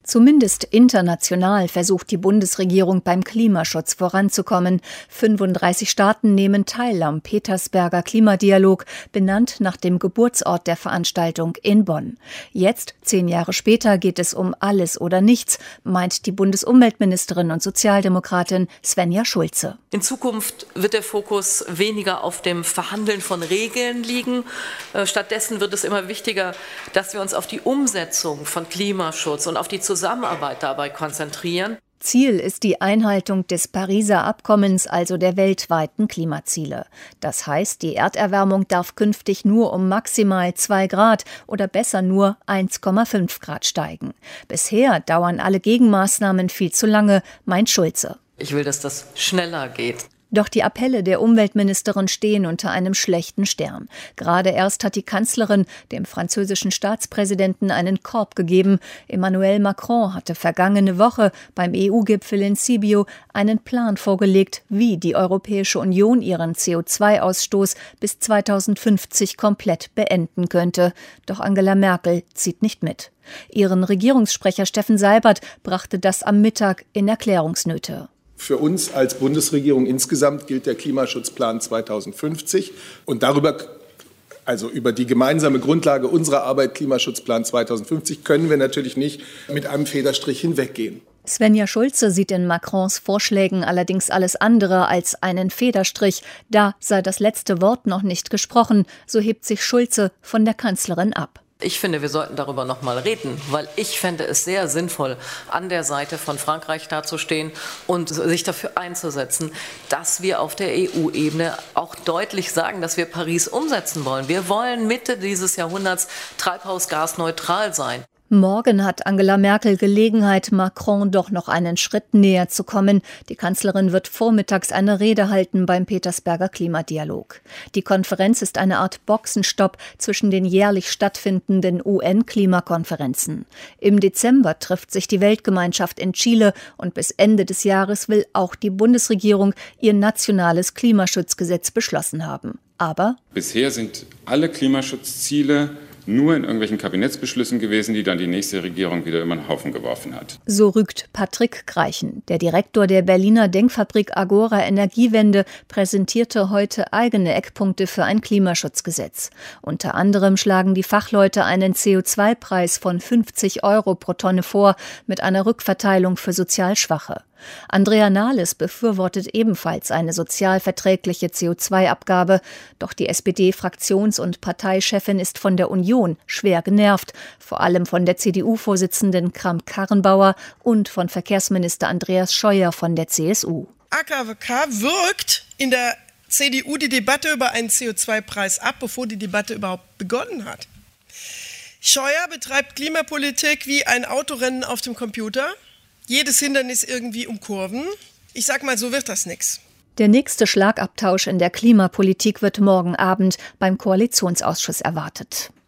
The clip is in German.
Zumindest international versucht die Bundesregierung beim Klimaschutz voranzukommen. 35 Staaten nehmen teil am Petersberger Klimadialog, benannt nach dem Geburtsort der Veranstaltung in Bonn. Jetzt, 10 Jahre später, geht es um alles oder nichts, meint die Bundesumweltministerin und Sozialdemokratin Svenja Schulze. In Zukunft wird der Fokus weniger auf dem Verhandeln von Regeln liegen. Stattdessen wird es immer wichtiger, dass wir uns auf die Umsetzung von Klimaschutz und auf die Zusammenarbeit dabei konzentrieren. Ziel ist die Einhaltung des Pariser Abkommens, also der weltweiten Klimaziele. Das heißt, die Erderwärmung darf künftig nur um maximal 2 Grad oder besser nur 1,5 Grad steigen. Bisher dauern alle Gegenmaßnahmen viel zu lange, meint Schulze. Ich will, dass das schneller geht. Doch die Appelle der Umweltministerin stehen unter einem schlechten Stern. Gerade erst hat die Kanzlerin dem französischen Staatspräsidenten einen Korb gegeben. Emmanuel Macron hatte vergangene Woche beim EU-Gipfel in Sibiu einen Plan vorgelegt, wie die Europäische Union ihren CO2-Ausstoß bis 2050 komplett beenden könnte. Doch Angela Merkel zieht nicht mit. Ihren Regierungssprecher Steffen Seibert brachte das am Mittag in Erklärungsnöte. Für uns als Bundesregierung insgesamt gilt der Klimaschutzplan 2050 und über die gemeinsame Grundlage unserer Arbeit, Klimaschutzplan 2050, können wir natürlich nicht mit einem Federstrich hinweggehen. Svenja Schulze sieht in Macrons Vorschlägen allerdings alles andere als einen Federstrich. Da sei das letzte Wort noch nicht gesprochen, so hebt sich Schulze von der Kanzlerin ab. Ich finde, wir sollten darüber noch mal reden, weil ich fände es sehr sinnvoll, an der Seite von Frankreich dazustehen und sich dafür einzusetzen, dass wir auf der EU-Ebene auch deutlich sagen, dass wir Paris umsetzen wollen. Wir wollen Mitte dieses Jahrhunderts treibhausgasneutral sein. Morgen hat Angela Merkel Gelegenheit, Macron doch noch einen Schritt näher zu kommen. Die Kanzlerin wird vormittags eine Rede halten beim Petersberger Klimadialog. Die Konferenz ist eine Art Boxenstopp zwischen den jährlich stattfindenden UN-Klimakonferenzen. Im Dezember trifft sich die Weltgemeinschaft in Chile und bis Ende des Jahres will auch die Bundesregierung ihr nationales Klimaschutzgesetz beschlossen haben. Aber bisher sind alle Klimaschutzziele nur in irgendwelchen Kabinettsbeschlüssen gewesen, die dann die nächste Regierung wieder über den Haufen geworfen hat. So rügt Patrick Greichen. Der Direktor der Berliner Denkfabrik Agora Energiewende präsentierte heute eigene Eckpunkte für ein Klimaschutzgesetz. Unter anderem schlagen die Fachleute einen CO2-Preis von 50 € pro Tonne vor, mit einer Rückverteilung für sozial Schwache. Andrea Nahles befürwortet ebenfalls eine sozial verträgliche CO2-Abgabe. Doch die SPD-Fraktions- und Parteichefin ist von der Union schwer genervt, vor allem von der CDU-Vorsitzenden Kramp-Karrenbauer und von Verkehrsminister Andreas Scheuer von der CSU. AKWK wirkt in der CDU die Debatte über einen CO2-Preis ab, bevor die Debatte überhaupt begonnen hat. Scheuer betreibt Klimapolitik wie ein Autorennen auf dem Computer. Jedes Hindernis irgendwie umkurven. Ich sag mal, so wird das nix. Der nächste Schlagabtausch in der Klimapolitik wird morgen Abend beim Koalitionsausschuss erwartet.